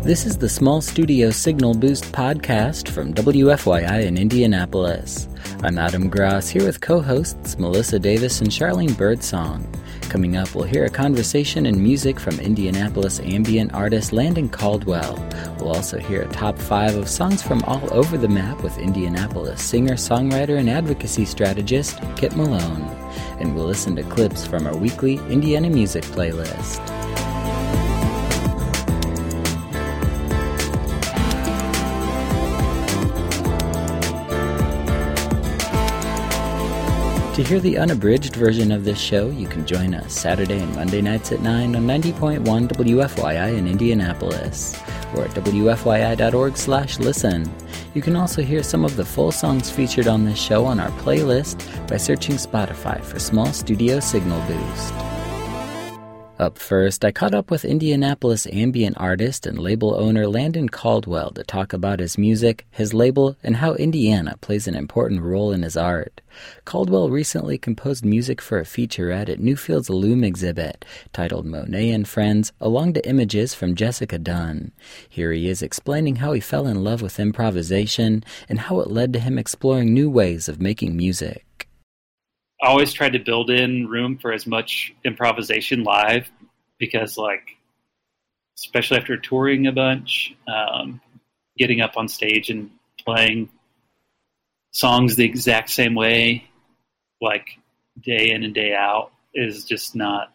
This is the Small Studio Signal Boost podcast from WFYI in Indianapolis. I'm Adam Gross, here with co-hosts Melissa Davis and Charlene Birdsong. Coming up, we'll hear a conversation and music from Indianapolis ambient artist Landon Caldwell. We'll also hear a top 5 of songs from all over the map with Indianapolis singer, songwriter, and advocacy strategist Kit Malone. And we'll listen to clips from our weekly Indiana music playlist. To hear the unabridged version of this show, you can join us Saturday and Monday nights at 9 on 90.1 WFYI in Indianapolis, or at wfyi.org/listen. You can also hear some of the full songs featured on this show on our playlist by searching Spotify for Small Studio Signal Boost. Up first, I caught up with Indianapolis ambient artist and label owner Landon Caldwell to talk about his music, his label, and how Indiana plays an important role in his art. Caldwell recently composed music for a featurette at Newfield's Loom exhibit, titled Monet and Friends, along to images from Jessica Dunn. Here he is explaining how he fell in love with improvisation and how it led to him exploring new ways of making music. I always tried to build in room for as much improvisation live because, especially after touring a bunch, getting up on stage and playing songs the exact same way, day in and day out, is just not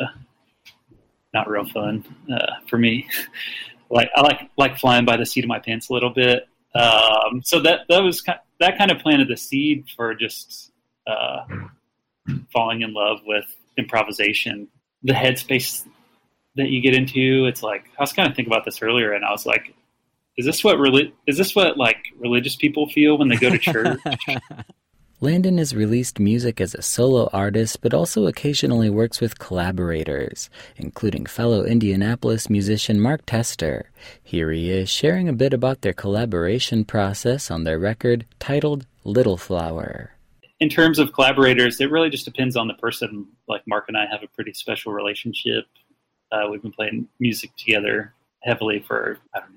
real fun for me. I like flying by the seat of my pants a little bit. So that kind of planted the seed for just falling in love with improvisation. The headspace that you get into, it's I was kind of thinking about this earlier, and I was like, is this what religious people feel when they go to church? Landon has released music as a solo artist, but also occasionally works with collaborators, including fellow Indianapolis musician Mark Tester. Here he is sharing a bit about their collaboration process on their record titled Little Flower. In terms of collaborators, it really just depends on the person. Mark and I have a pretty special relationship. We've been playing music together heavily for,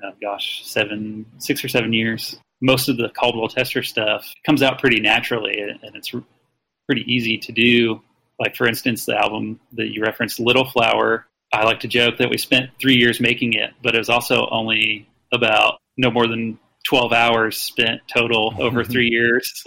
6 or 7 years. Most of the Caldwell Tester stuff comes out pretty naturally, and it's pretty easy to do. For instance, the album that you referenced, Little Flower, I like to joke that we spent 3 years making it, but it was also only about no more than 12 hours spent total over 3 years.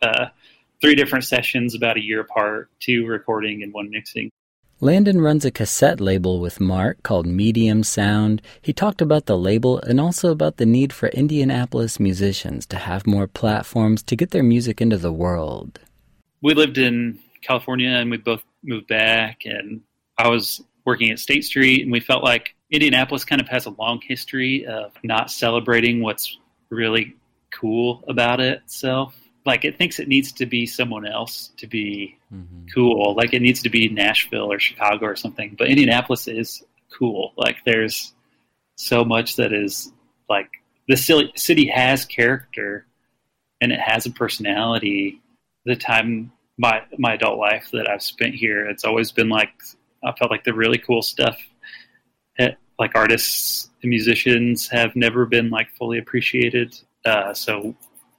3 different sessions about a year apart, 2 recording and 1 mixing. Landon runs a cassette label with Mark called Medium Sound. He talked about the label and also about the need for Indianapolis musicians to have more platforms to get their music into the world. We lived in California and we both moved back, and I was working at State Street, and we felt like Indianapolis kind of has a long history of not celebrating what's really cool about itself. It thinks it needs to be someone else to be cool. It needs to be Nashville or Chicago or something. But Indianapolis is cool. There's so much that is, the city has character and it has a personality. The time, my adult life that I've spent here, it's always been I felt like the really cool stuff, artists and musicians have never been fully appreciated. So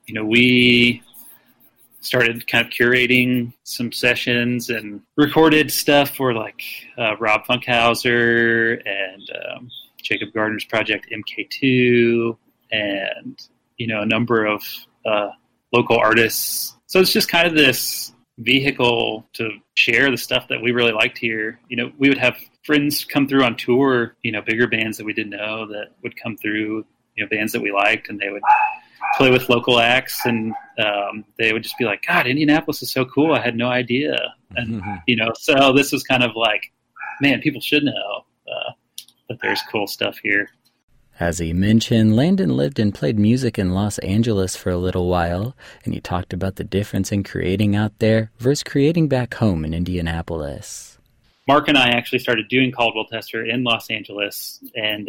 we started kind of curating some sessions and recorded stuff for Rob Funkhauser and Jacob Gardner's project MK2 and, a number of local artists. So it's just kind of this vehicle to share the stuff that we really liked here. We would have friends come through on tour, bigger bands that we didn't know that would come through, bands that we liked, and they would play with local acts, and they would just be like, God, Indianapolis is so cool. I had no idea. And, so this was kind of man, people should know that there's cool stuff here. As he mentioned, Landon lived and played music in Los Angeles for a little while, and he talked about the difference in creating out there versus creating back home in Indianapolis. Mark and I actually started doing Caldwell Tester in Los Angeles, and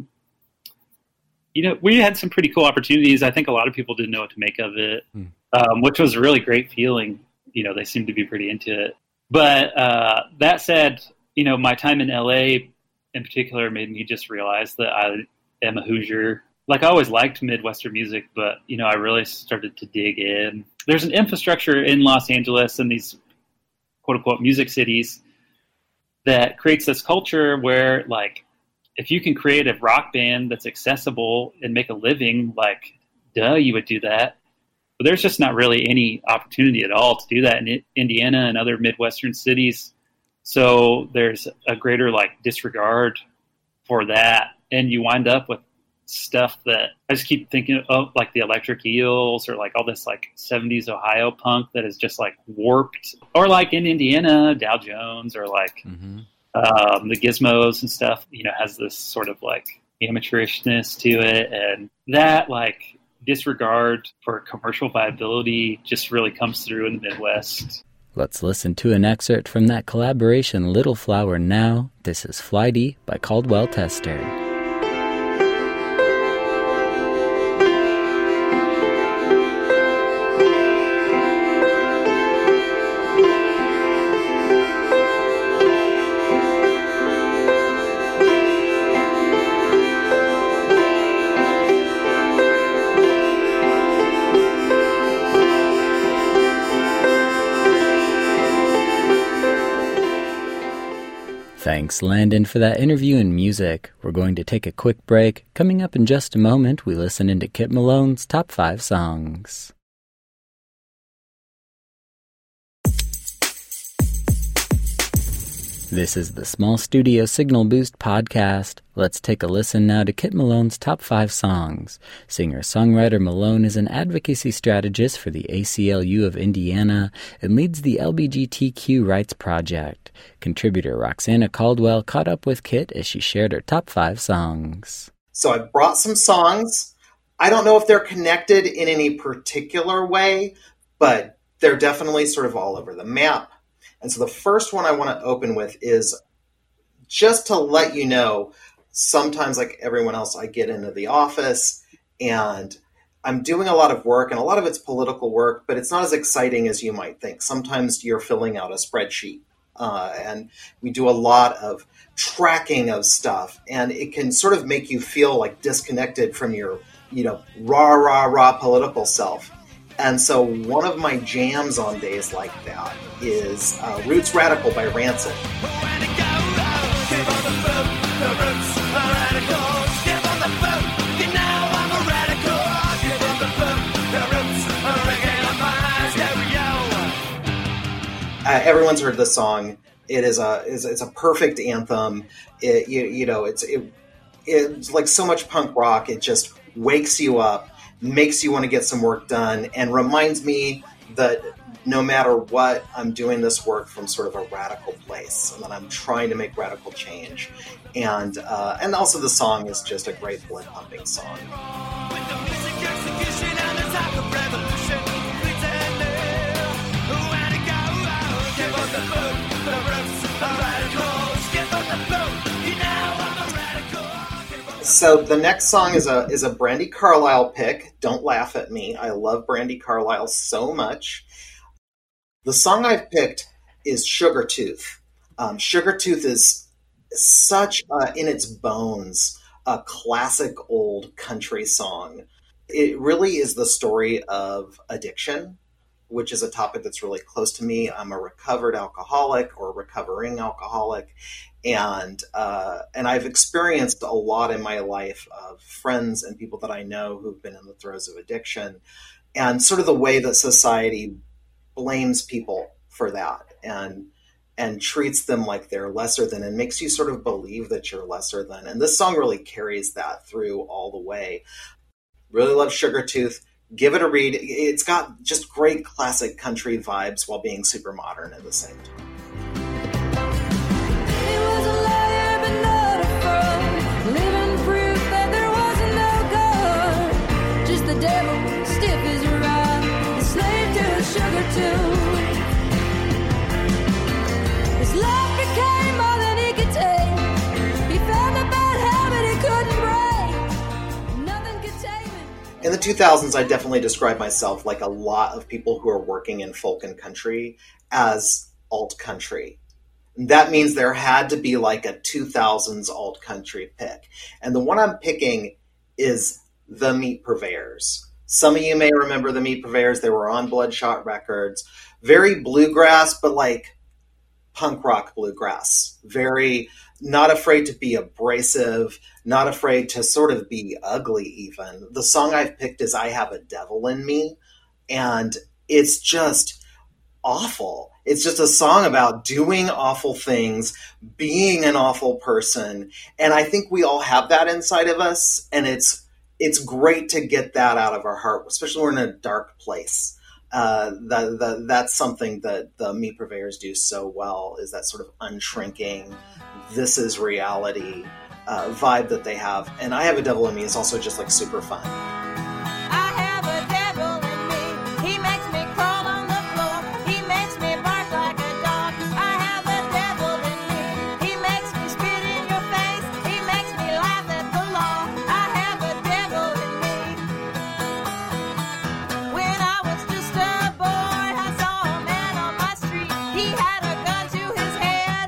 we had some pretty cool opportunities. I think a lot of people didn't know what to make of it, which was a really great feeling. They seemed to be pretty into it. But that said, my time in LA in particular made me just realize that I am a Hoosier. Like, I always liked Midwestern music, but, you know, I really started to dig in. There's an infrastructure in Los Angeles and these quote-unquote music cities that creates this culture where, like, if you can create a rock band that's accessible and make a living, like, duh, you would do that. But there's just not really any opportunity at all to do that in Indiana and other Midwestern cities. So there's a greater, like, disregard for that. And you wind up with stuff that I just keep thinking of, like the Electric Eels or like all this like 70s Ohio punk that is just like warped. Or like in Indiana, Dow Jones, or like the Gizmos and stuff, you know, has this sort of like amateurishness to it. And that like disregard for commercial viability just really comes through in the Midwest. Let's listen to an excerpt from that collaboration, Little Flower Now. This is Flighty by Caldwell Tester. Thanks, Landon, for that interview and music. We're going to take a quick break. Coming up in just a moment, we listen into Kit Malone's Top 5 Songs. This is the Small Studio Signal Boost podcast. Let's take a listen now to Kit Malone's Top 5 Songs. Singer-songwriter Malone is an advocacy strategist for the ACLU of Indiana and leads the LGBTQ Rights Project. Contributor Roxana Caldwell caught up with Kit as she shared her top 5 songs. So I brought some songs. I don't know if they're connected in any particular way, but they're definitely sort of all over the map. And so the first one I want to open with is just to let you know, sometimes like everyone else, I get into the office and I'm doing a lot of work, and a lot of it's political work, but it's not as exciting as you might think. Sometimes you're filling out a spreadsheet, and we do a lot of tracking of stuff, and it can sort of make you feel like disconnected from your, you know, rah political self. And so one of my jams on days like that is Roots Radical by Rancid. Everyone's heard this song. It is it's a perfect anthem. It's like so much punk rock. It just wakes you up, makes you want to get some work done, and reminds me that no matter what, I'm doing this work from sort of a radical place, and that I'm trying to make radical change. And also the song is just a great blood pumping song. So the next song is a Brandi Carlile pick. Don't laugh at me. I love Brandi Carlile so much. The song I've picked is Sugartooth. Sugartooth is such, in its bones, a classic old country song. It really is the story of addiction, which is a topic that's really close to me. I'm a recovered alcoholic, or recovering alcoholic. And I've experienced a lot in my life of friends and people that I know who've been in the throes of addiction, and sort of the way that society blames people for that and treats them like they're lesser than, and makes you sort of believe that you're lesser than. And this song really carries that through all the way. Really love Sugartooth. Give it a read. It's got just great classic country vibes while being super modern at the same time. The devil, stiff as a rock, a slave to a sugar too. His life became more than he could take. He found a bad habit he couldn't break. Nothing could tame him. In the 2000s, I definitely describe myself, like a lot of people who are working in folk and country, as alt country. That means there had to be like a 2000s alt country pick. And the one I'm picking is the Meat Purveyors. Some of you may remember the Meat Purveyors. They were on Bloodshot Records. Very bluegrass, but like punk rock bluegrass. Very not afraid to be abrasive, not afraid to sort of be ugly even. The song I've picked is I Have a Devil in Me, and it's just awful. It's just a song about doing awful things, being an awful person, and I think we all have that inside of us, and it's great to get that out of our heart, especially when we're in a dark place. That's something that the Meat Purveyors do so well, is that sort of unshrinking, this is reality vibe that they have. And I Have a Devil in Me is also just like super fun. I have a devil in me. He makes me crawl on the floor. He makes me bark like a dog. I have a devil in me. He makes me spit in your face. He makes me laugh at the law. I have a devil in me. When I was just a boy, I saw a man on my street. He had a gun to his head.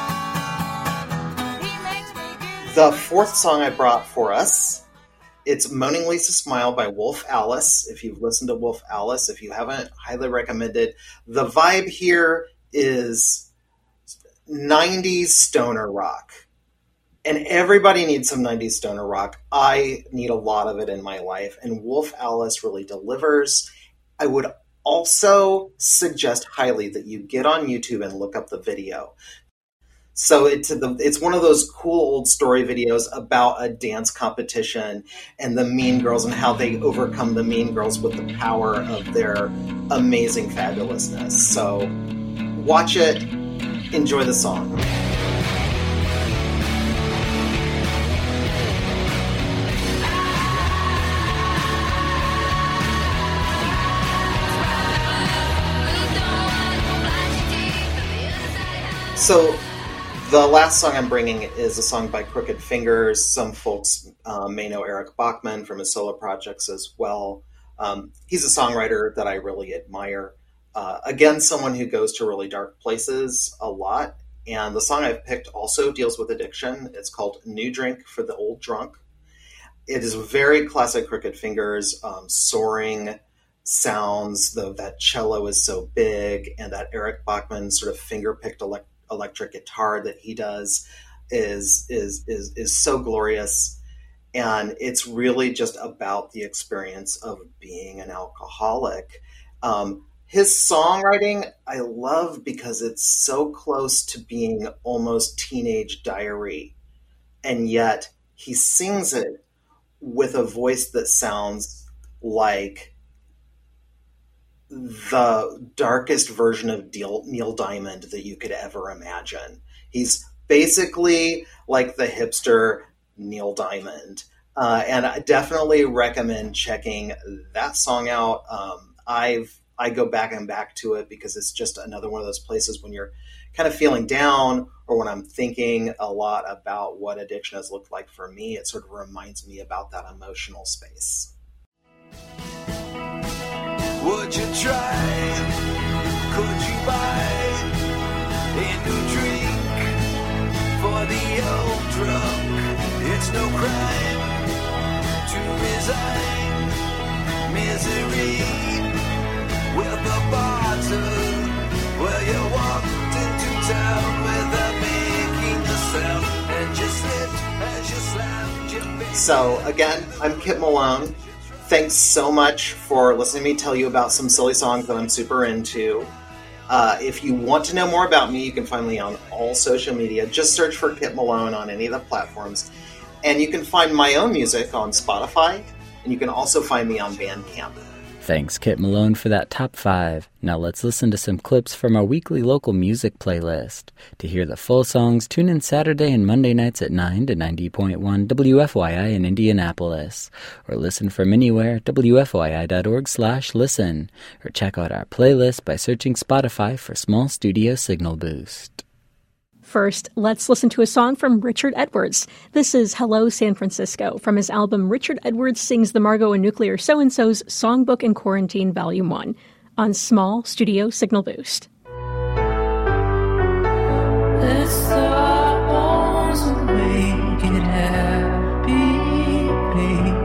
He makes me get The fourth song I brought for us, it's Moaning Lisa Smile by Wolf Alice. If you've listened to Wolf Alice, if you haven't, highly recommend it. The vibe here is 90s stoner rock. And everybody needs some 90s stoner rock. I need a lot of it in my life. And Wolf Alice really delivers. I would also suggest highly that you get on YouTube and look up the video. So it's one of those cool old story videos about a dance competition and the Mean Girls and how they overcome the Mean Girls with the power of their amazing fabulousness. So watch it, enjoy the song. So the last song I'm bringing is a song by Crooked Fingers. Some folks may know Eric Bachman from his solo projects as well. He's a songwriter that I really admire. Again, someone who goes to really dark places a lot. And the song I've picked also deals with addiction. It's called New Drink for the Old Drunk. It is very classic Crooked Fingers, soaring sounds, though that cello is so big, and that Eric Bachman sort of finger-picked electric guitar that he does is so glorious. And it's really just about the experience of being an alcoholic. His songwriting I love because it's so close to being almost teenage diary, and yet he sings it with a voice that sounds like the darkest version of Neil Diamond that you could ever imagine. He's basically like the hipster Neil Diamond. And I definitely recommend checking that song out. I go back and back to it because it's just another one of those places when you're kind of feeling down, or when I'm thinking a lot about what addiction has looked like for me, it sort of reminds me about that emotional space. Would you try? Could you buy a new drink for the old drunk? It's no crime to resign misery with a bottle where you walked into town without making a sound and just slipped as you slammed your face. So again, I'm Kit Malone. Thanks so much for listening to me tell you about some silly songs that I'm super into. If you want to know more about me, you can find me on all social media. Just search for Kit Malone on any of the platforms. And you can find my own music on Spotify, and you can also find me on Bandcamp. Thanks, Kit Malone, for that top 5. Now let's listen to some clips from our weekly local music playlist. To hear the full songs, tune in Saturday and Monday nights at 9 to 90.1 WFYI in Indianapolis. Or listen from anywhere, WFYI.org/listen. Or check out our playlist by searching Spotify for Small Studio Signal Boost. First, let's listen to a song from Richard Edwards. This is Hello, San Francisco, from his album Richard Edwards Sings the Margot and Nuclear So-and-So's Songbook in Quarantine Volume 1 on Small Studio Signal Boost. Let's start make it happy, baby.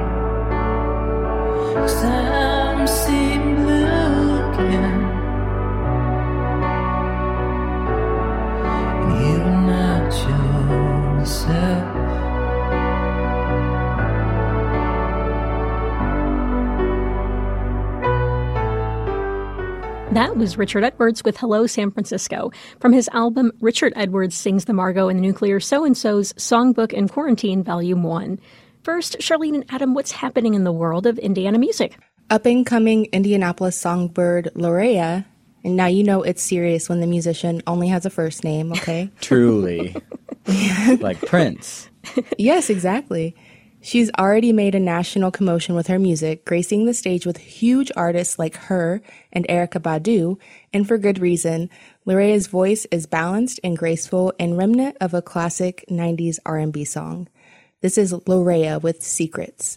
That was Richard Edwards with Hello San Francisco from his album Richard Edwards Sings the Margot and the Nuclear So-and-So's Songbook and Quarantine Volume 1. First, Charlene and Adam, what's happening in the world of Indiana music? Up-and-coming Indianapolis songbird Lorea, and now you know it's serious when the musician only has a first name, okay? Truly. Like Prince. Yes, exactly. She's already made a national commotion with her music, gracing the stage with huge artists like her and Erykah Badu, and for good reason. Lorea's voice is balanced and graceful and remnant of a classic 90s R&B song. This is Lorea with Secrets.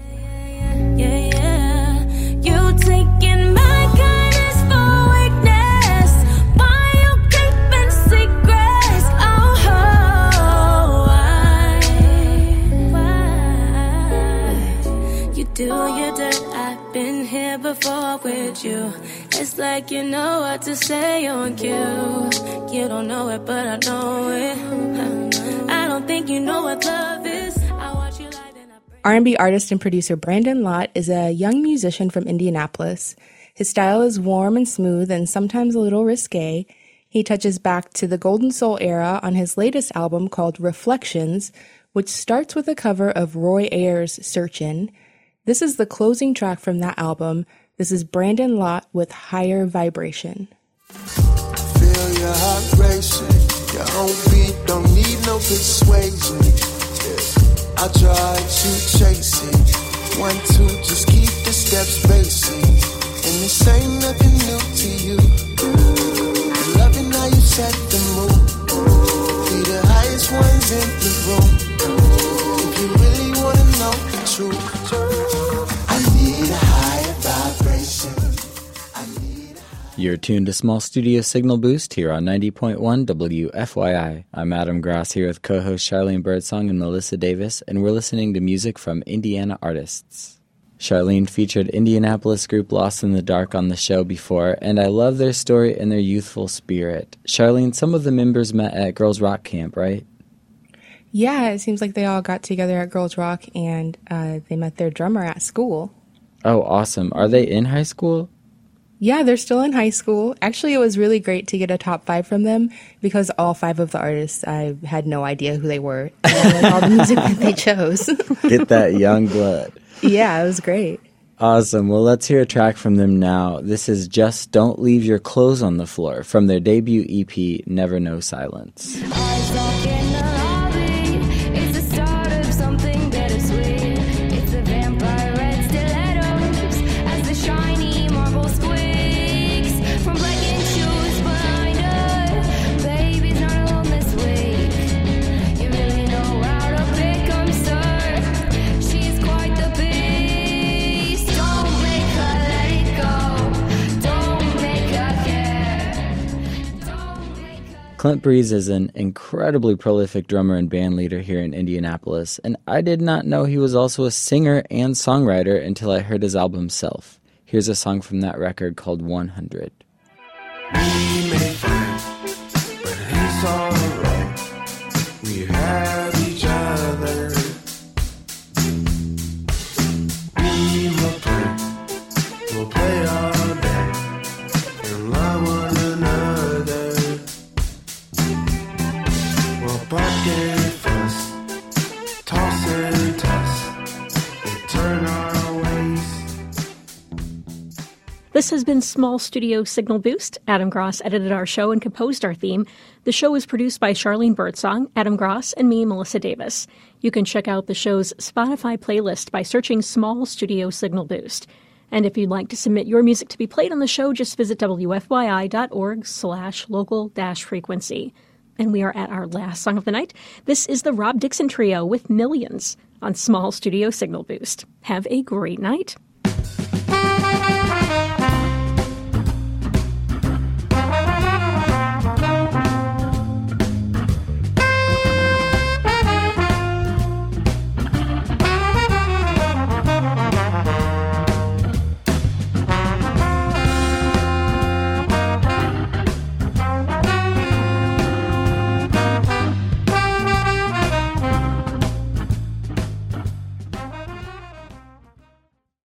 You taking my kindness for weakness. Why you keeping secrets? Why? You do your dirt. I've been here before with you. It's like you know what to say on cue. You don't know it, but I know it. I don't think you know what love is. I watch you lie, then I break. R&B artist and producer Brandon Lott is a young musician from Indianapolis. His style is warm and smooth and sometimes a little risque. He touches back to the Golden Soul era on his latest album called Reflections, which starts with a cover of Roy Ayers' Searchin'. This is the closing track from that album. This is Brandon Lott with Higher Vibration. Feel your heart racing. Your own beat don't need no persuasion. Yeah. I try to chase it. 1, 2, just keep the steps basic. And this ain't nothing new to you. Loving how you set the mood. Be the highest ones in the room. If you really wanna know the truth, I need a higher vibration. You're tuned to Small Studio Signal Boost here on 90.1 WFYI. I'm Adam Gross here with co-host Charlene Birdsong and Melissa Davis, and we're listening to music from Indiana artists. Charlene featured Indianapolis group Lost in the Dark on the show before, and I love their story and their youthful spirit. Charlene, some of the members met at Girls Rock Camp, right? Yeah, it seems like they all got together at Girls Rock and they met their drummer at school. Oh, awesome. Are they in high school? Yeah, they're still in high school. Actually, it was really great to get a top 5 from them because all 5 of the artists, I had no idea who they were. And I liked all the music that they chose. Get that young blood. Yeah, it was great. Awesome. Well, let's hear a track from them now. This is Just Don't Leave Your Clothes on the Floor from their debut EP, Never Know Silence. Eyes locked in the lobby. It's the start of something bittersweet. It's the vampire red stilettos as the shiny marble squeaks from blackened shoes behind her. Baby's not alone this week. You really know how to pick 'em, sir. She's quite the beast. Don't make her let it go. Don't make her care. Don't make her. Clint Breeze is an incredibly prolific drummer and band leader here in Indianapolis, and I did not know he was also a singer and songwriter until I heard his album Self. Here's a song from that record called 100. We made fun, but it's alright. We have each other. We will play all day and love one another. We'll bark and fuss, toss and toss, and turn our ways. This has been Small Studio Signal Boost. Adam Gross edited our show and composed our theme. The show is produced by Charlene Birdsong, Adam Gross, and me, Melissa Davis. You can check out the show's Spotify playlist by searching Small Studio Signal Boost. And if you'd like to submit your music to be played on the show, just visit wfyi.org/local-frequency. And we are at our last song of the night. This is the Rob Dixon Trio with Millions on Small Studio Signal Boost. Have a great night.